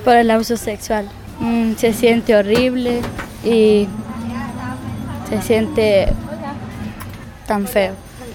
por el abuso sexual. Se siente horrible y se siente tan feo.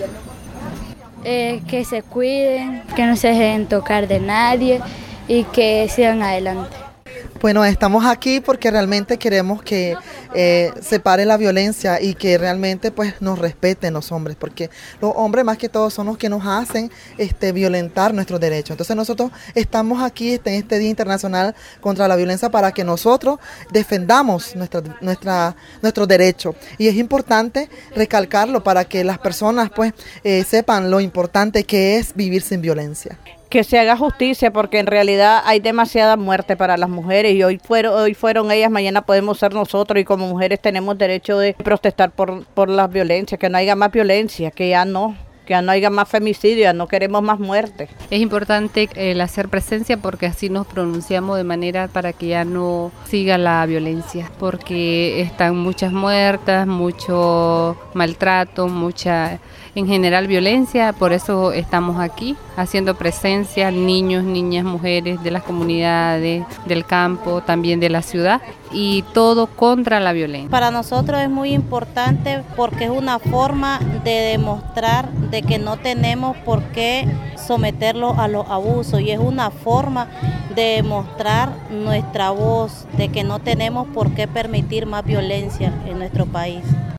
Que se cuiden, que no se dejen tocar de nadie y que sigan adelante. Bueno, estamos aquí porque realmente queremos que se pare la violencia y que realmente pues nos respeten los hombres, porque los hombres más que todo son los que nos hacen violentar nuestros derechos. Entonces nosotros estamos aquí en este Día Internacional contra la Violencia para que nosotros defendamos nuestros derechos. Y es importante recalcarlo para que las personas pues sepan lo importante que es vivir sin violencia. Que se haga justicia, porque en realidad hay demasiada muerte para las mujeres y hoy fueron ellas, mañana podemos ser nosotros, y como mujeres tenemos derecho de protestar por las violencias, que no haya más violencia, que ya no haya más femicidio, ya no queremos más muerte. Es importante el hacer presencia porque así nos pronunciamos de manera para que ya no siga la violencia, porque están muchas muertas, mucho maltrato, mucha en general violencia, por eso estamos aquí haciendo presencia, niños, niñas, mujeres de las comunidades, del campo, también de la ciudad, y todo contra la violencia. Para nosotros es muy importante porque es una forma de demostrar de que no tenemos por qué someterlos a los abusos, y es una forma de demostrar nuestra voz de que no tenemos por qué permitir más violencia en nuestro país.